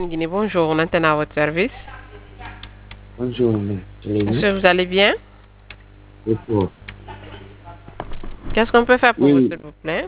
Guinée, bonjour, on entend à votre service. Bonjour, Monsieur, vous allez bien? Bonjour. Qu'est-ce qu'on peut faire pour vous, Oui, s'il vous plaît?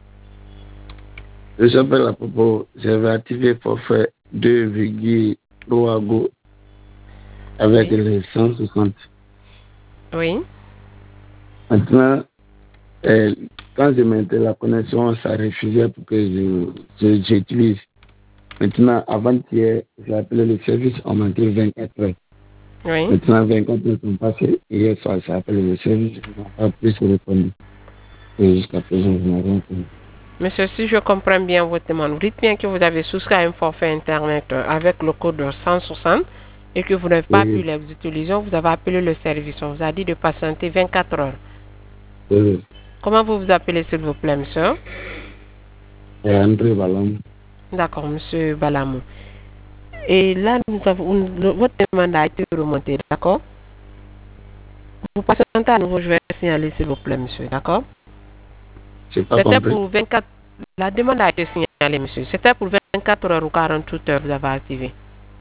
je s'appelle à propos, j'avais activé forfait 2,3 go avec Oui. les 160. Oui. Maintenant, euh, quand je mettais la connexion, ça refusait pour que j'utilise. Maintenant, avant-hier, j'ai appelé le service, on m'a dit 24 heures. Oui. Maintenant, 24 heures sont passées. Hier soir, j'ai appelé le service, je n'ai pas plus répondu. Et jusqu'à présent, je n'ai rien compris. Monsieur, si je comprends bien votre demande, vous dites bien que vous avez souscrit à un forfait Internet avec le code 160 et que vous n'avez pas pu Oui, les utiliser. Vous avez appelé le service. On vous a dit de patienter 24 heures. oui, Comment vous vous appelez, s'il vous plaît, monsieur? et André Ballon. D'accord, monsieur Balamou. Et là, votre demande a été remontée, d'accord? Vous patientez à nouveau, je vais signaler, s'il vous plaît, monsieur, d'accord? Je n'ai pas C'était compris. pour 24. La demande a été signalée, monsieur. C'était pour 24 heures ou 48 heures, vous avez activé.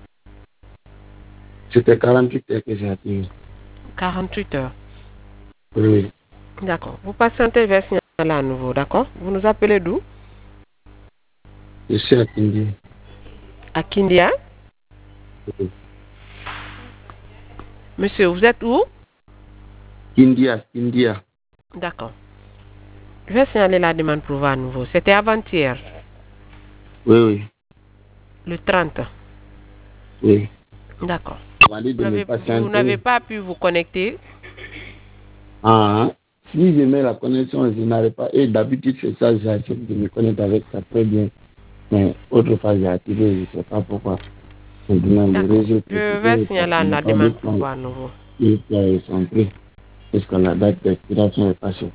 C'était 48 heures que j'ai activé. 48 heures. Oui, D'accord. Vous patientez, je vais signaler à nouveau, d'accord? Vous nous appelez d'où? je suis à Kindi. À Kindia. Oui. Monsieur, vous êtes où? India, India. D'accord. Je vais signaler la demande pour vous à nouveau. C'était avant-hier, Oui, oui, le 30. oui. D'accord. On m'a dit de me Vous n'avez patienter. pas pu vous connecter? Ah, si je mets la connexion, je n'arrive pas. Et d'habitude, c'est ça, j'accepte de me connecter avec ça très bien. Mais autrefois, j'ai activé, je ne sais pas pourquoi. Maintenant, le D'accord. réseau Je vais précisé, ça signaler ne la pas demande de pour vous temps. à nouveau. Il est centré. Parce que la date d'expiration est passée.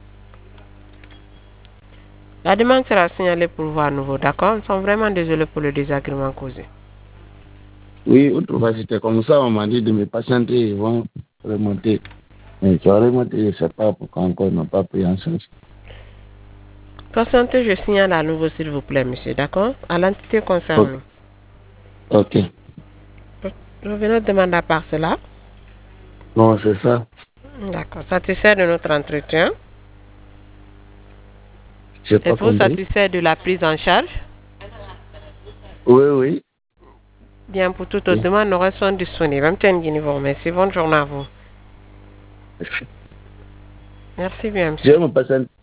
La demande sera signalée pour vous à nouveau, d'accord? Nous sommes vraiment désolés pour le désagrément causé. Oui, autrefois, c'était comme ça. On m'a dit de me patienter. Ils vont remonter. Mais tu as remonté, je ne sais pas pourquoi encore ils n'ont pas pris en charge. Patientez, je signale à nouveau, s'il vous plaît, monsieur, d'accord? À l'entité Ok. concernée. Ok. Je venais demander à part cela. Non, c'est ça. D'accord. Satisfait de notre entretien. J'ai pas Êtes-vous compris. satisfait de la prise en charge? Oui, oui. Bien, pour toute autre Oui. demande, nous restons disponibles. Merci. Bonne journée à vous. Merci bien, Je monsieur. vais me patienter.